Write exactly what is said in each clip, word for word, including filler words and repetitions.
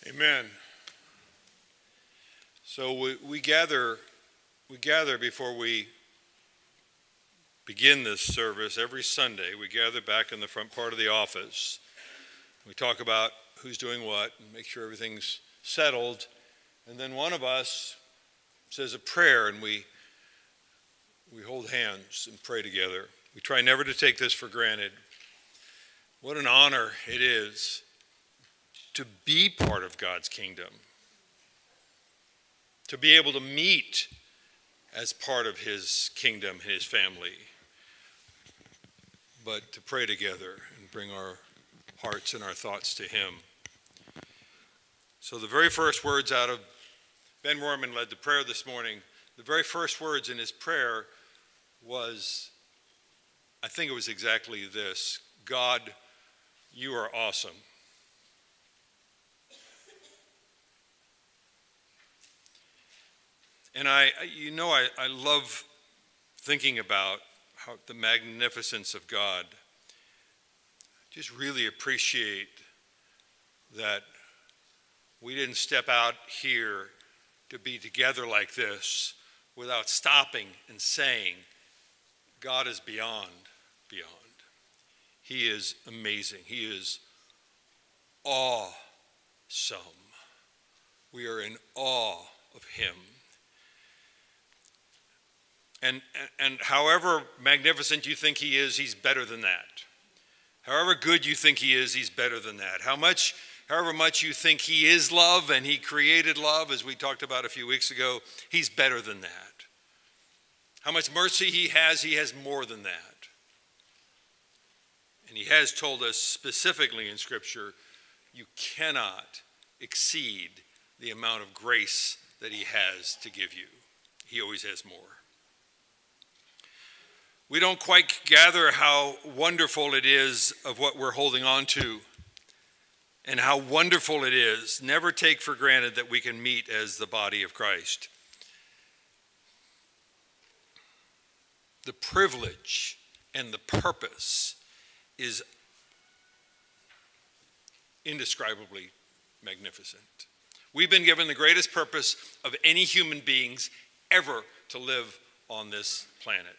Amen. So we, we gather we gather before we begin this service every Sunday. We gather back in the front part of the office. We talk about who's doing what and make sure everything's settled. And then one of us says a prayer and we we hold hands and pray together. We try never to take this for granted. What an honor it is to be part of God's kingdom, to be able to meet as part of his kingdom, his family, but to pray together and bring our hearts and our thoughts to him. So the very first words out of, Ben Worman led the prayer this morning, the very first words in his prayer was, I think it was exactly this: God, you are awesome. And I, you know, I, I love thinking about how the magnificence of God. Just really appreciate that we didn't step out here to be together like this without stopping and saying, God is beyond, beyond. He is amazing. He is awesome. We are in awe of him. And, and however magnificent you think he is, he's better than that. However good you think he is, he's better than that. How much, however much you think he is love and he created love, as we talked about a few weeks ago, he's better than that. How much mercy he has, he has more than that. And he has told us specifically in Scripture, you cannot exceed the amount of grace that he has to give you. He always has more. We don't quite gather how wonderful it is of what we're holding on to and how wonderful it is. Never take for granted that we can meet as the body of Christ. The privilege and the purpose is indescribably magnificent. We've been given the greatest purpose of any human beings ever to live on this planet.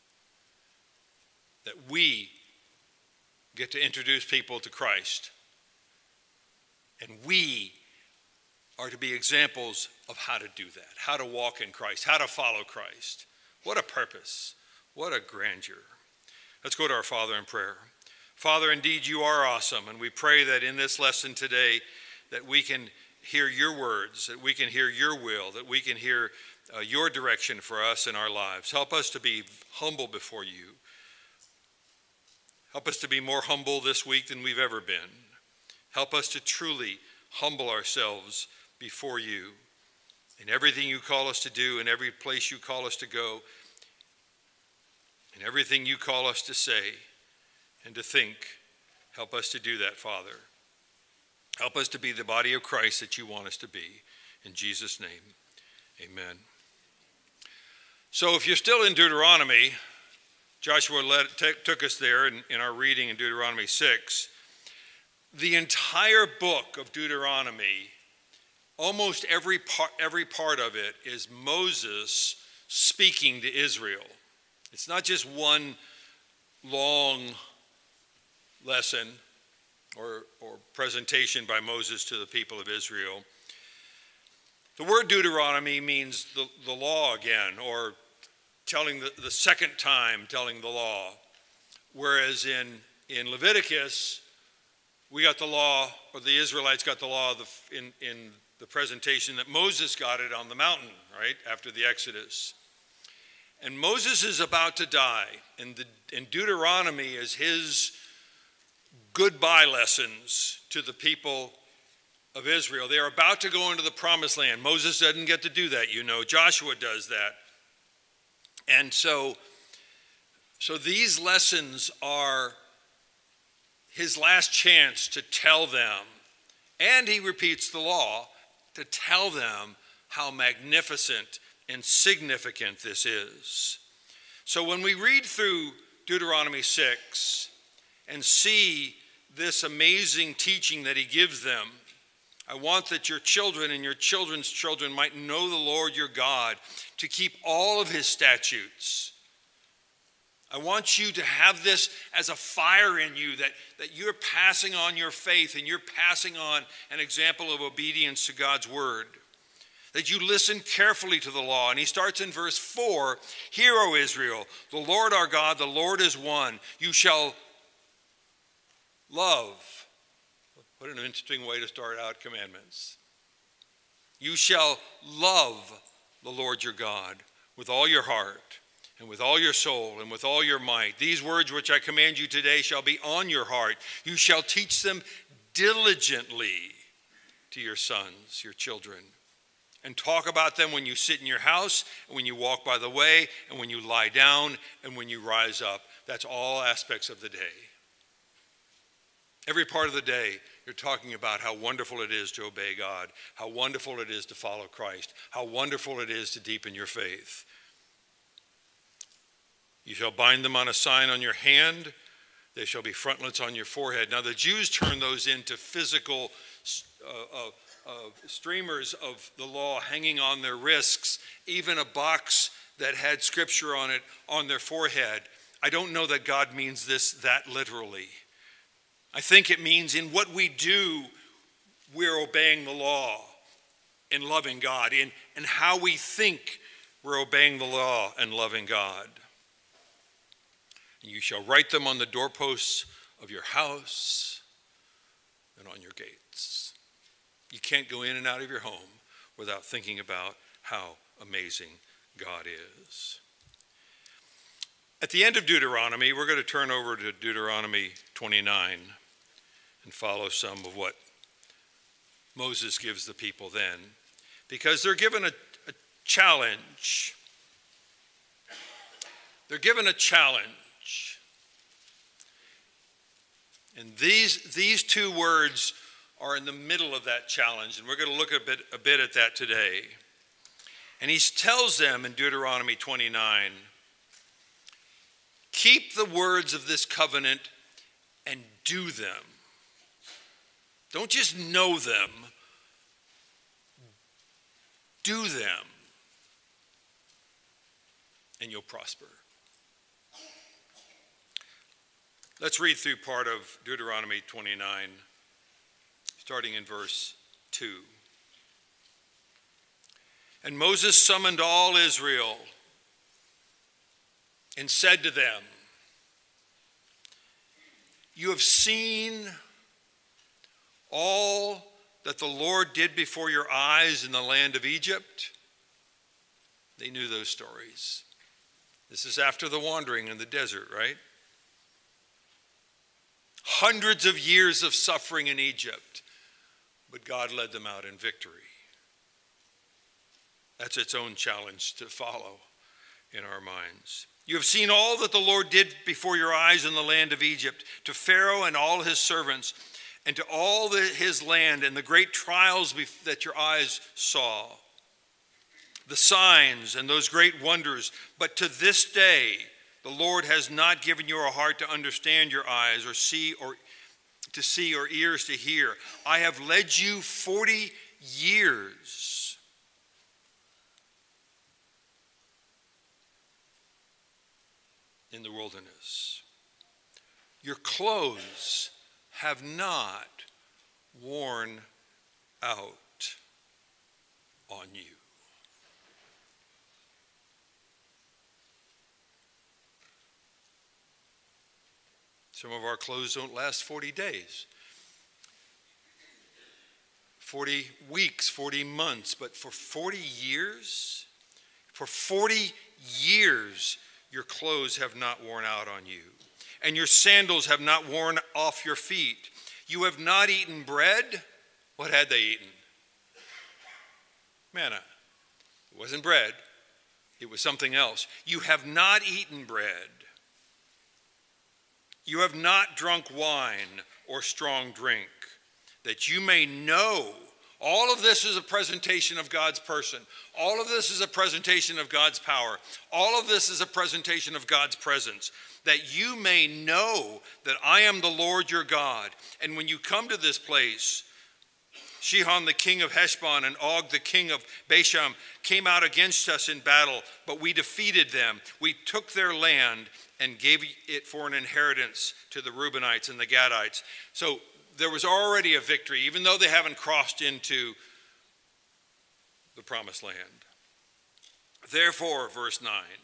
That we get to introduce people to Christ. And we are to be examples of how to do that, how to walk in Christ, how to follow Christ. What a purpose. What a grandeur. Let's go to our Father in prayer. Father, indeed you are awesome, and we pray that in this lesson today that we can hear your words, that we can hear your will, that we can hear uh, your direction for us in our lives. Help us to be humble before you. Help us to be more humble this week than we've ever been. Help us to truly humble ourselves before you in everything you call us to do, in every place you call us to go, in everything you call us to say and to think. Help us to do that, Father. Help us to be the body of Christ that you want us to be. In Jesus' name, amen. So if you're still in Deuteronomy, Joshua led, t- took us there in, in our reading in Deuteronomy six. The entire book of Deuteronomy, almost every part, every part of it is Moses speaking to Israel. It's not just one long lesson or, or presentation by Moses to the people of Israel. The word Deuteronomy means the, the law again, or telling the, the second time telling the law. Whereas in, in Leviticus, we got the law, or the Israelites got the law the, in, in the presentation that Moses got it on the mountain, right, after the Exodus. And Moses is about to die, and, the, and Deuteronomy is his goodbye lessons to the people of Israel. They are about to go into the promised land. Moses doesn't get to do that, you know. Joshua does that. And so, so these lessons are his last chance to tell them, and he repeats the law, to tell them how magnificent and significant this is. So when we read through Deuteronomy six and see this amazing teaching that he gives them, I want that your children and your children's children might know the Lord your God, to keep all of his statutes. I want you to have this as a fire in you, that, that you're passing on your faith and you're passing on an example of obedience to God's word. That you listen carefully to the law. And he starts in verse four, "Hear, O Israel, the Lord our God, the Lord is one. You shall love." What an interesting way to start out commandments. "You shall love the Lord your God with all your heart and with all your soul and with all your might. These words which I command you today shall be on your heart. You shall teach them diligently to your sons, your children, and talk about them when you sit in your house, and when you walk by the way, and when you lie down, and when you rise up." That's all aspects of the day. Every part of the day, you're talking about how wonderful it is to obey God, how wonderful it is to follow Christ, how wonderful it is to deepen your faith. "You shall bind them on a sign on your hand. They shall be frontlets on your forehead." Now, the Jews turned those into physical uh, uh, uh, streamers of the law hanging on their wrists, even a box that had scripture on it on their forehead. I don't know that God means this that literally. I think it means in what we do, we're obeying the law and loving God. In, in how we think, we're obeying the law and loving God. "And you shall write them on the doorposts of your house and on your gates." You can't go in and out of your home without thinking about how amazing God is. At the end of Deuteronomy, we're going to turn over to Deuteronomy twenty-nine and follow some of what Moses gives the people then, because they're given a, a challenge. They're given a challenge. And these, these two words are in the middle of that challenge, and we're going to look a bit, a bit at that today. And he tells them in Deuteronomy twenty-nine, "Keep the words of this covenant and do them." Don't just know them, do them, and you'll prosper. Let's read through part of Deuteronomy twenty-nine, starting in verse two. "And Moses summoned all Israel and said to them, 'You have seen all that the Lord did before your eyes in the land of Egypt.'" They knew those stories. This is after the wandering in the desert, right? Hundreds of years of suffering in Egypt, but God led them out in victory. That's its own challenge to follow in our minds. "You have seen all that the Lord did before your eyes in the land of Egypt, to Pharaoh and all his servants, and to all the, his land, and the great trials bef- that your eyes saw, the signs and those great wonders. But to this day, the Lord has not given you a heart to understand your eyes, or see, or to see, or ears to hear. I have led you forty years in the wilderness. Your clothes have not worn out on you." Some of our clothes don't last forty days, forty weeks, forty months, but for forty years, for forty years, your clothes have not worn out on you, and your sandals have not worn off your feet. You have not eaten bread. What had they eaten? Manna. It wasn't bread. It was something else. You have not eaten bread. You have not drunk wine or strong drink, that you may know. All of this is a presentation of God's person. All of this is a presentation of God's power. All of this is a presentation of God's presence, that you may know that I am the Lord your God. And when you come to this place, Shihon the king of Heshbon and Og the king of Bashan came out against us in battle, but we defeated them. We took their land and gave it for an inheritance to the Reubenites and the Gadites. So there was already a victory, even though they haven't crossed into the promised land. Therefore, verse nine,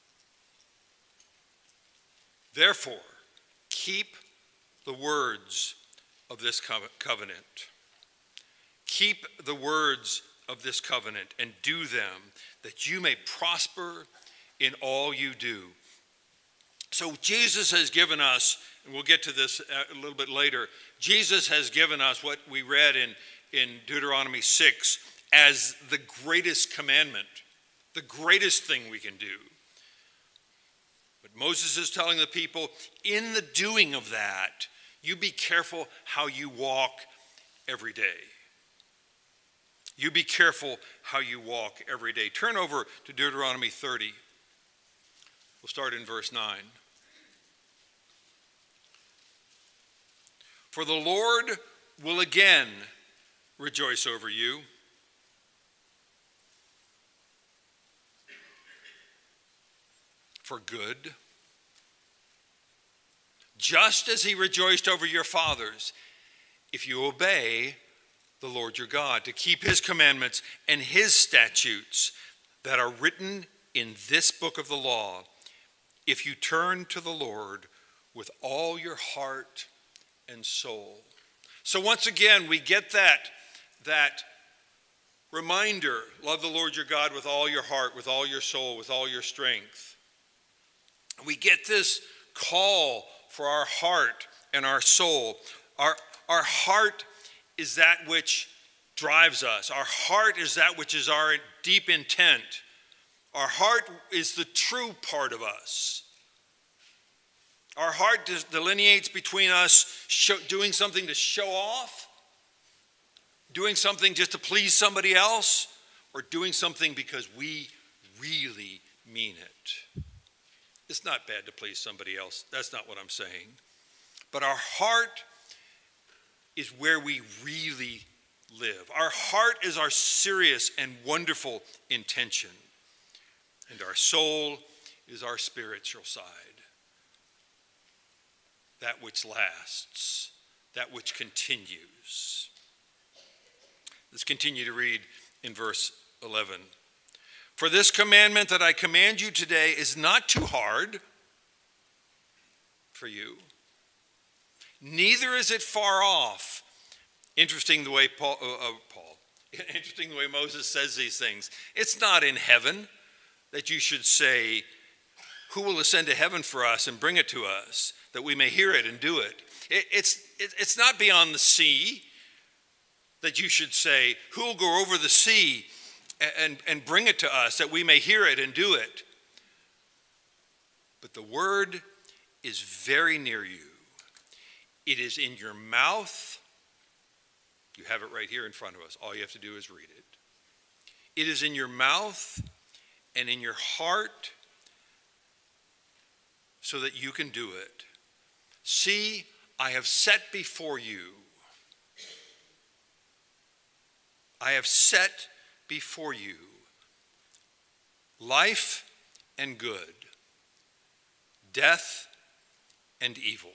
therefore, keep the words of this covenant. Keep the words of this covenant and do them, that you may prosper in all you do. So Jesus has given us, and we'll get to this a little bit later, Jesus has given us what we read in, in Deuteronomy six as the greatest commandment, the greatest thing we can do. But Moses is telling the people, in the doing of that, you be careful how you walk every day. You be careful how you walk every day. Turn over to Deuteronomy thirty. We'll start in verse nine. For the Lord will again rejoice over you. For good, just as he rejoiced over your fathers, if you obey the Lord your God, to keep his commandments and his statutes that are written in this book of the law, if you turn to the Lord with all your heart and soul. So once again, we get that, that reminder, love the Lord your God with all your heart, with all your soul, with all your strength. We get this call for our heart and our soul. Our, our heart is that which drives us. Our heart is that which is our deep intent. Our heart is the true part of us. Our heart delineates between us show, doing something to show off, doing something just to please somebody else, or doing something because we really mean it. It's not bad to please somebody else. That's not what I'm saying. But our heart is where we really live. Our heart is our serious and wonderful intention. And our soul is our spiritual side. That which lasts, that which continues. Let's continue to read in verse eleven. For this commandment that I command you today is not too hard for you, neither is it far off. Interesting the way Paul, uh, uh, Paul, interesting the way Moses says these things. It's not in heaven that you should say, who will ascend to heaven for us and bring it to us, that we may hear it and do it. it it's, it, it's not beyond the sea that you should say, who will go over the sea and, and bring it to us, that we may hear it and do it. But the word is very near you. It is in your mouth. You have it right here in front of us. All you have to do is read it. It is in your mouth and in your heart so that you can do it. See, I have set before you. I have set before you life and good, death and evil.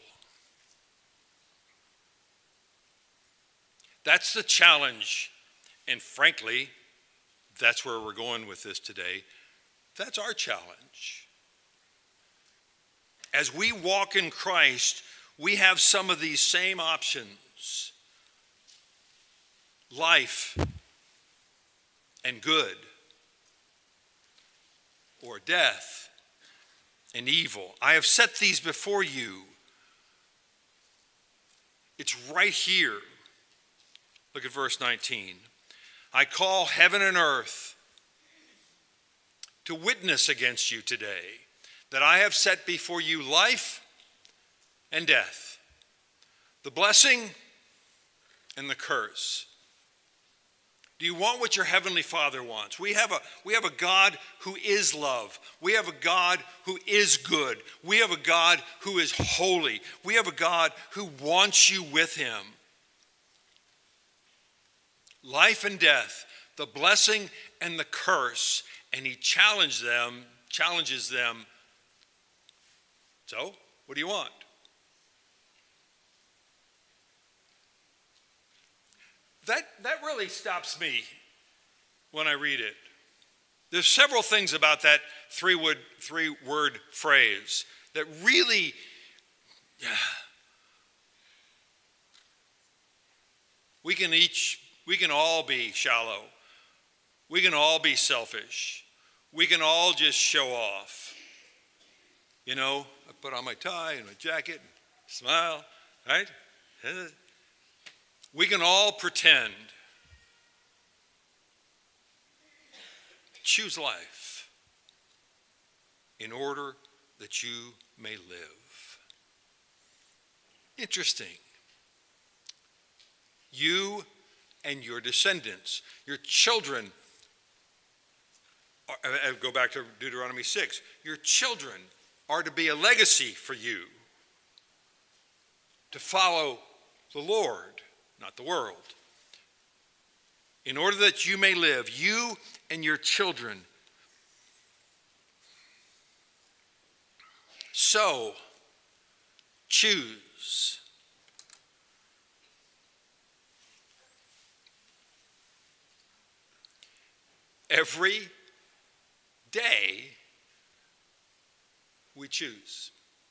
That's the challenge, and frankly, that's where we're going with this today. That's our challenge. As we walk in Christ, we have some of these same options. Life and good, or death and evil. I have set these before you. It's right here. Look at verse nineteen. I call heaven and earth to witness against you today that I have set before you life and death, the blessing and the curse. Do you want what your heavenly Father wants? We have a, we have a God who is love. We have a God who is good. We have a God who is holy. We have a God who wants you with him. life and death, the blessing and the curse, and he challenged them, challenges them. So, what do you want? That, that really stops me when I read it. There's several things about that three-word, three-word phrase that really, yeah, we can each, we can all be shallow. We can all be selfish. We can all just show off. You know, I put on my tie and my jacket, and smile, right? We can all pretend. Choose life in order that you may live. Interesting. You and your descendants, your children, are, go back to Deuteronomy six, your children are to be a legacy for you to follow the Lord, not the world. In order that you may live, you and your children. So, choose. Every day we choose.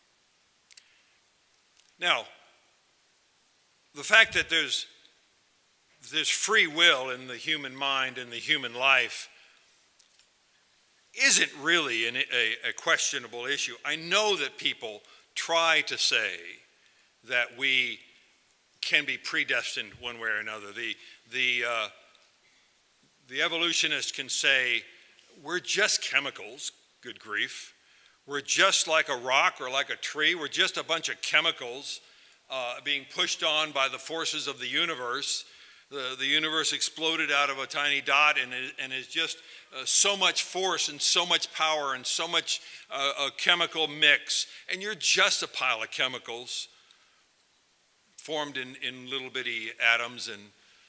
Now, the fact that there's there's free will in the human mind and the human life isn't really an, a, a questionable issue. I know that people try to say that we can be predestined one way or another. The, the, uh, the evolutionists can say, we're just chemicals, good grief. We're just like a rock or like a tree. We're just a bunch of chemicals uh, being pushed on by the forces of the universe. The, the universe exploded out of a tiny dot and, it, and is just uh, so much force and so much power and so much uh, a chemical mix. And you're just a pile of chemicals formed in, in little bitty atoms. And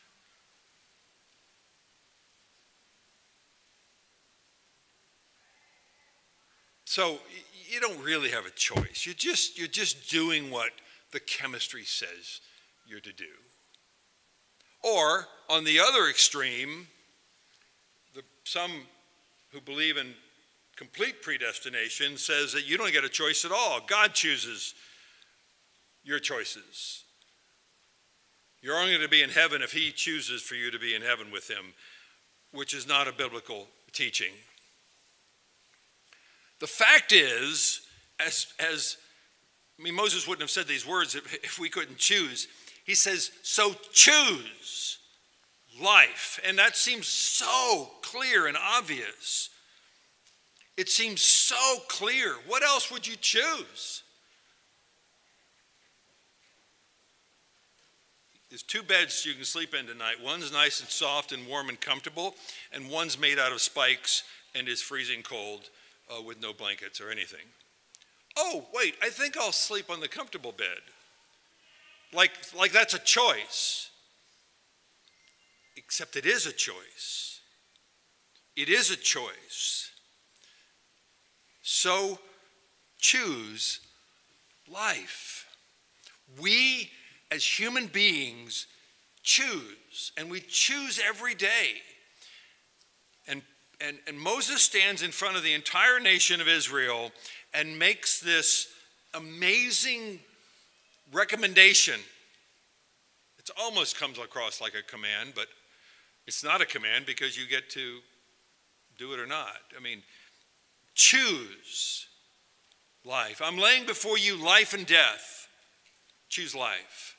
so you don't really have a choice. You're just, you're just doing what the chemistry says you're to do. Or, on the other extreme, the, some who believe in complete predestination says that you don't get a choice at all. God chooses your choices. You're only going to be in heaven if he chooses for you to be in heaven with him, which is not a biblical teaching. The fact is, as, as I mean, Moses wouldn't have said these words if, if we couldn't choose. He says, so choose life. And that seems so clear and obvious. It seems so clear. What else would you choose? There's two beds you can sleep in tonight. One's nice and soft and warm and comfortable, and one's made out of spikes and is freezing cold uh, with no blankets or anything. Oh, wait, I think I'll sleep on the comfortable bed. Like, like that's a choice. Except it is a choice. It is a choice. So choose life. We, as human beings, choose. And we choose every day. And, and, and Moses stands in front of the entire nation of Israel and makes this amazing recommendation. It almost comes across like a command, but it's not a command because you get to do it or not. I mean, choose life. I'm laying before you life and death. Choose life.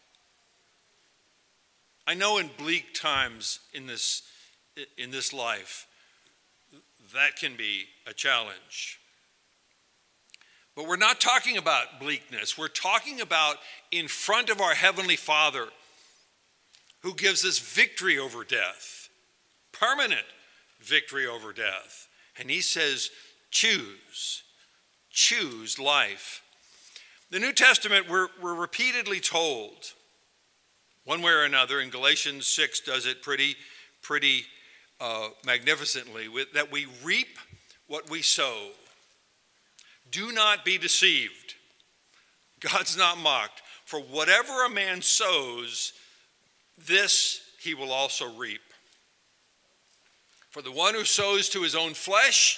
I know in bleak times in this, in this life, that can be a challenge. But we're not talking about bleakness. We're talking about in front of our Heavenly Father who gives us victory over death, permanent victory over death. And he says, choose, choose life. The New Testament, we're, we're repeatedly told, one way or another, and Galatians six does it pretty, pretty uh, magnificently, with, that we reap what we sow. Do not be deceived. God's not mocked. For whatever a man sows, this he will also reap. For the one who sows to his own flesh,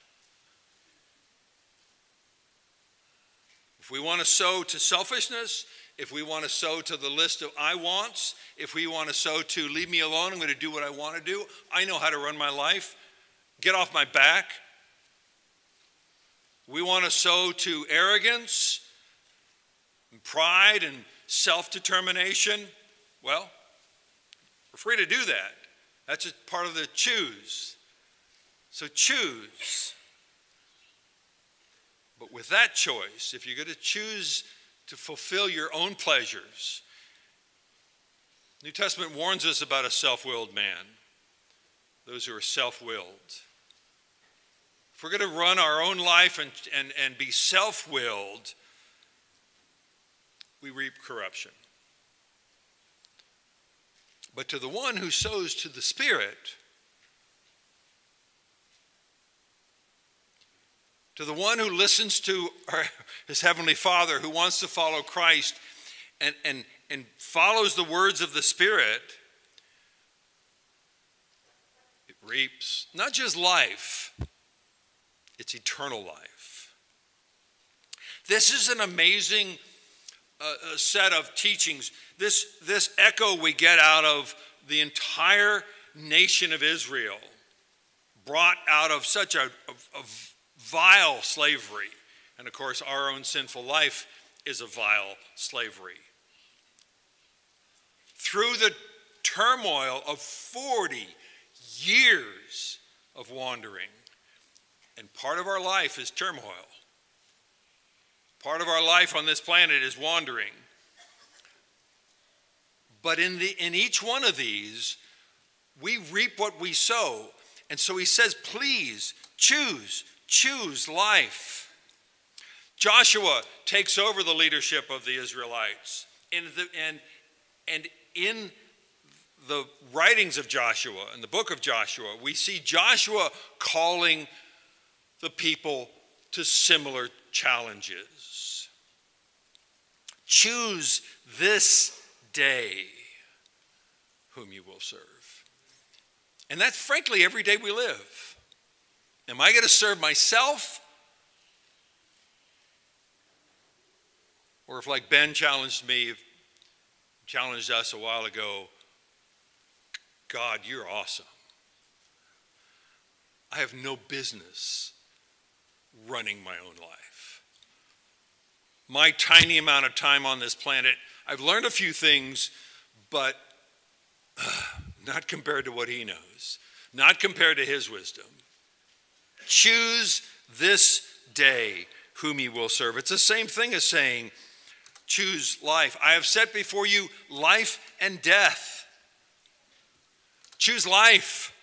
if we want to sow to selfishness, if we want to sow to the list of I wants, if we want to sow to leave me alone, I'm going to do what I want to do, I know how to run my life, get off my back. We want to sow to arrogance, and pride, and self-determination. Well, we're free to do that. That's just part of the choose. So choose. But with that choice, if you're going to choose to fulfill your own pleasures, New Testament warns us about a self-willed man, those who are self-willed. If we're going to run our own life and, and, and be self-willed, we reap corruption. But to the one who sows to the Spirit, to the one who listens to our, his Heavenly Father, who wants to follow Christ and, and, and follows the words of the Spirit, it reaps not just life, it's eternal life. This is an amazing uh, set of teachings. This, this echo we get out of the entire nation of Israel, brought out of such a, a, a vile slavery. And of course, our own sinful life is a vile slavery. Through the turmoil of forty years of wandering. And part of our life is turmoil. Part of our life on this planet is wandering. But in, the, in each one of these, we reap what we sow. And so he says, please choose, choose life. Joshua takes over the leadership of the Israelites. In the, and, and in the writings of Joshua, in the book of Joshua, we see Joshua calling the people to similar challenges. Choose this day whom you will serve. And that's frankly every day we live. Am I going to serve myself? Or if, like Ben challenged me, challenged us a while ago, God, you're awesome. I have no business running my own life. My tiny amount of time on this planet, I've learned a few things, but uh, not compared to what he knows, not compared to his wisdom. Choose this day whom you will serve. It's the same thing as saying, choose life. I have set before you life and death. Choose life.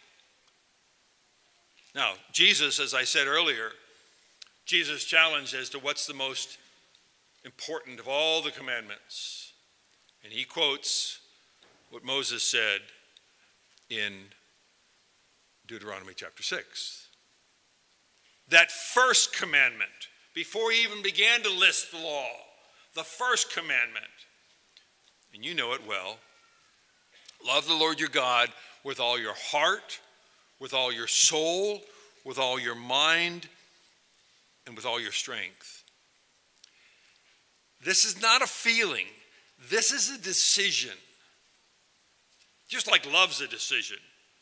Now, Jesus, as I said earlier, Jesus challenged as to what's the most important of all the commandments. And he quotes what Moses said in Deuteronomy chapter six. That first commandment, before he even began to list the law, the first commandment, and you know it well, love the Lord your God with all your heart, with all your soul, with all your mind, and with all your strength. This is not a feeling. This is a decision. Just like love's a decision.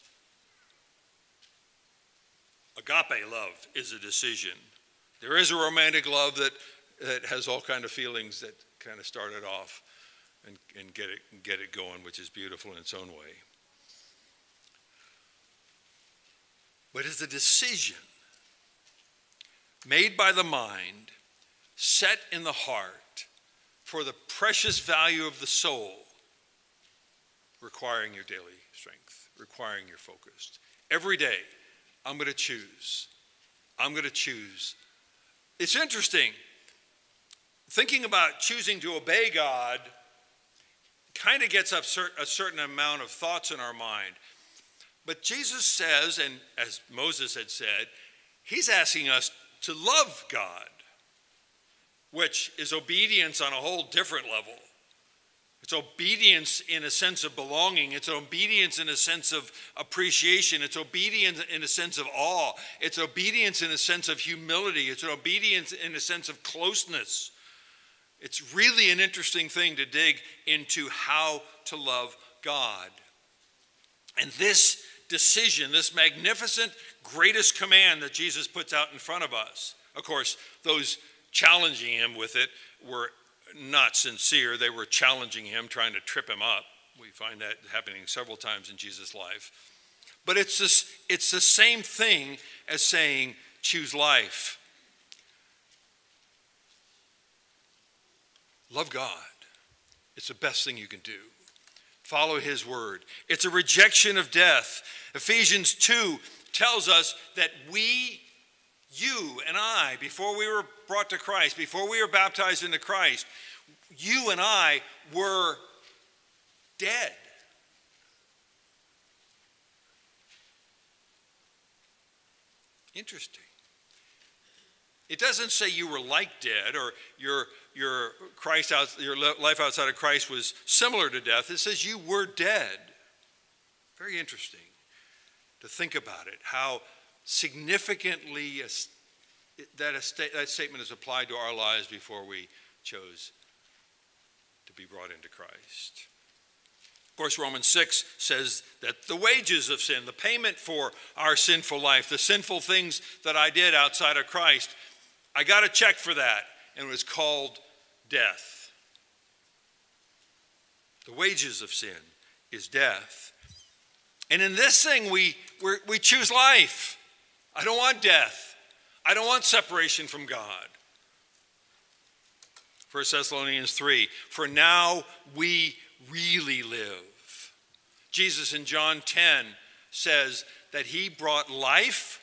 Agape love is a decision. There is a romantic love that, that has all kind of feelings that kind of start it off and, and get it, get it going, which is beautiful in its own way. But it's a decision made by the mind, set in the heart for the precious value of the soul, requiring your daily strength, requiring your focus. Every day, I'm going to choose. I'm going to choose. It's interesting. Thinking about choosing to obey God kind of gets up a certain amount of thoughts in our mind. But Jesus says, and as Moses had said, he's asking us to love God, which is obedience on a whole different level. It's obedience in a sense of belonging. It's obedience in a sense of appreciation. It's obedience in a sense of awe. It's obedience in a sense of humility. It's an obedience in a sense of closeness. It's really an interesting thing to dig into how to love God. And this decision, this magnificent greatest command that Jesus puts out in front of us, of course, those challenging him with it were not sincere. They were challenging him, trying to trip him up. We find that happening several times in Jesus' life. But it's this, it's the same thing as saying, choose life. Love God. It's the best thing you can do. Follow his word. It's a rejection of death. Ephesians two tells us that we, you and I, before we were brought to Christ, before we were baptized into Christ, you and I were dead. Interesting. It doesn't say you were like dead or your your Christ out, your life outside of Christ was similar to death. It says you were dead. Very interesting to think about it, how significantly a, that, a sta- that statement is applied to our lives before we chose to be brought into Christ. Of course, Romans six says that the wages of sin, the payment for our sinful life, the sinful things that I did outside of Christ, I got a check for that, and it was called death. The wages of sin is death. And in this thing, we, we we choose life. I don't want death. I don't want separation from God. First Thessalonians three, for now we really live. Jesus in John ten says that he brought life,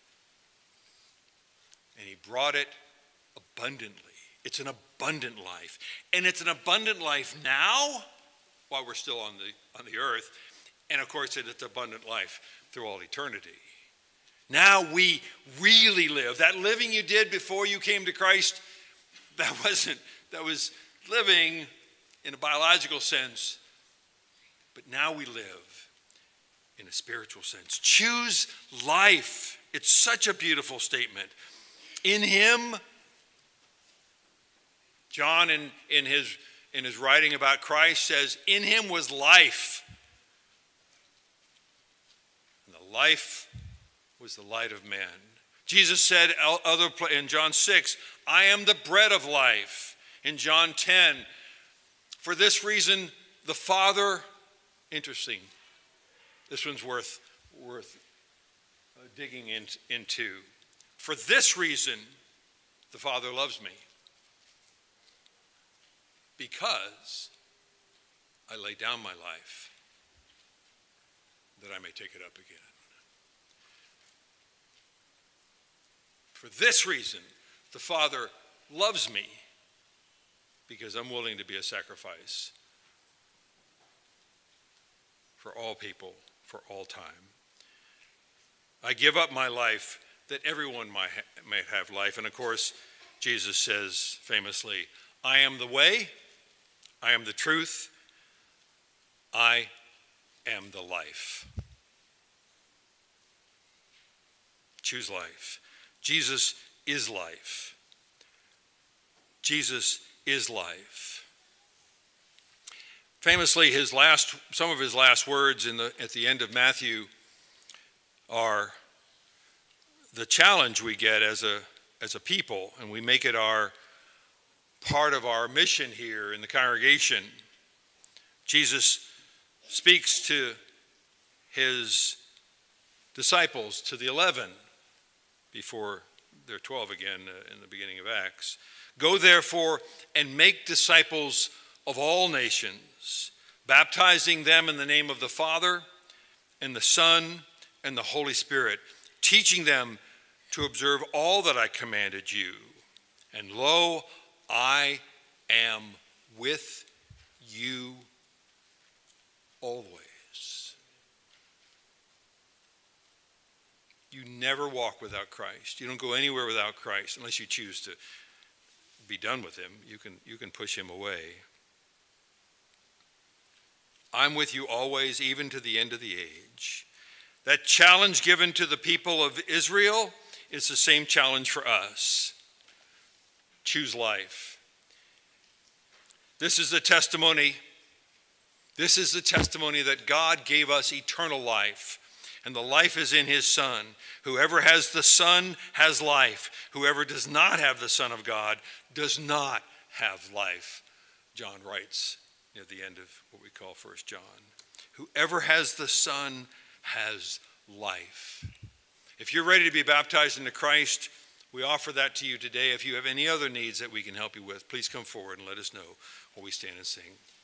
and he brought it abundantly. It's an abundant life. And it's an abundant life now, while we're still on the, on the earth. And of course, it's abundant life through all eternity. Now we really live. That living you did before you came to Christ, that wasn't, that was living in a biological sense. But now we live in a spiritual sense. Choose life. It's such a beautiful statement. In him, John in, in, his, in his writing about Christ says, in him was life. And the life was the light of men. Jesus said other in John six, I am the bread of life. In John ten, for this reason, the Father, interesting, this one's worth, worth digging in, into. For this reason, the Father loves me, because I lay down my life that I may take it up again. For this reason, the Father loves me, because I'm willing to be a sacrifice for all people, for all time. I give up my life that everyone might have life. And of course, Jesus says famously, I am the way, I am the truth, I am the life. Choose life. Jesus is life. Jesus is life. Famously, his last, some of his last words in the, at the end of Matthew are the challenge we get as a, as a people, and we make it our part of our mission here in the congregation. Jesus speaks to his disciples, to the eleven, before they're twelve again uh, in the beginning of Acts. Go therefore and make disciples of all nations, baptizing them in the name of the Father and the Son and the Holy Spirit, teaching them to observe all that I commanded you. And lo, I am with you always. never walk without Christ. You don't go anywhere without Christ unless you choose to be done with him. You can, you can push him away. I'm with you always, even to the end of the age. That challenge given to the people of Israel is the same challenge for us. Choose life. This is the testimony. This is the testimony that God gave us eternal life, and the life is in his Son. Whoever has the Son has life. Whoever does not have the Son of God does not have life, John writes near the end of what we call First John. Whoever has the Son has life. If you're ready to be baptized into Christ, we offer that to you today. If you have any other needs that we can help you with, please come forward and let us know while we stand and sing.